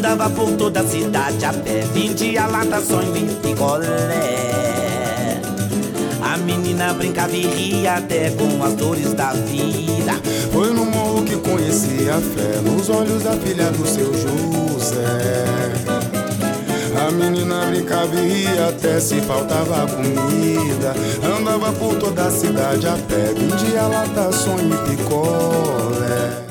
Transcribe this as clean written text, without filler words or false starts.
Andava por toda a cidade a pé, vendia lata, sonho e picolé. A menina brincava e ria até com as dores da vida. Foi no morro que conheci a fé, nos olhos da filha do seu José. A menina brincava e ria até se faltava comida. Andava por toda a cidade a pé, vendia lata, sonho e picolé.